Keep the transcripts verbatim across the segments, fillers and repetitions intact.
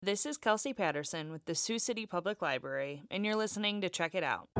This is Kelsey Patterson with the Sioux City Public Library, and you're listening to Check It Out.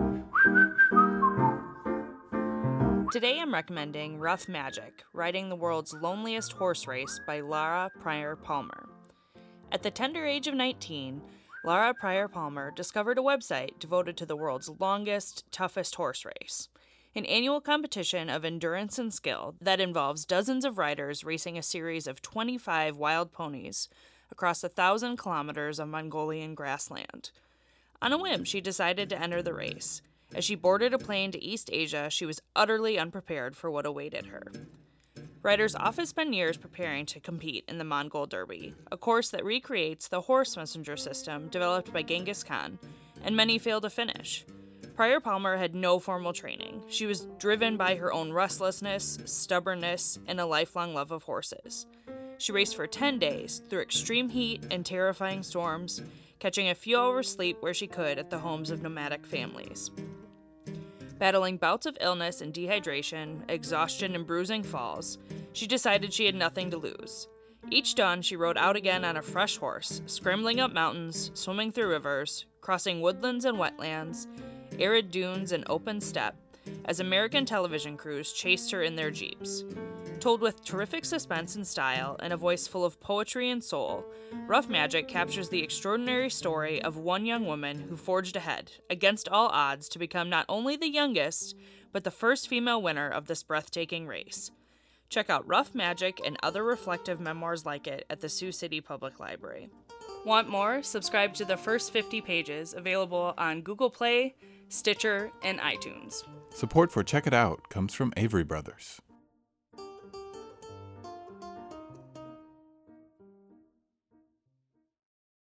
Today I'm recommending Rough Magic, Riding the World's Loneliest Horse Race by Lara Pryor Palmer. At the tender age of nineteen, Lara Pryor Palmer discovered a website devoted to the world's longest, toughest horse race, an annual competition of endurance and skill that involves dozens of riders racing a series of twenty-five wild ponies across a thousand kilometers of Mongolian grassland. On a whim, she decided to enter the race. As she boarded a plane to East Asia, she was utterly unprepared for what awaited her. Riders often spend years preparing to compete in the Mongol Derby, a course that recreates the horse messenger system developed by Genghis Khan, and many fail to finish. Pryor Palmer had no formal training. She was driven by her own restlessness, stubbornness, and a lifelong love of horses. She raced for ten days, through extreme heat and terrifying storms, catching a few hours sleep where she could at the homes of nomadic families. Battling bouts of illness and dehydration, exhaustion and bruising falls, she decided she had nothing to lose. Each dawn, she rode out again on a fresh horse, scrambling up mountains, swimming through rivers, crossing woodlands and wetlands, arid dunes and open steppe, as American television crews chased her in their jeeps. Told with terrific suspense and style and a voice full of poetry and soul, Rough Magic captures the extraordinary story of one young woman who forged ahead, against all odds, to become not only the youngest, but the first female winner of this breathtaking race. Check out Rough Magic and other reflective memoirs like it at the Sioux City Public Library. Want more? Subscribe to the First fifty Pages, available on Google Play, Stitcher, and iTunes. Support for Check It Out comes from Avery Brothers.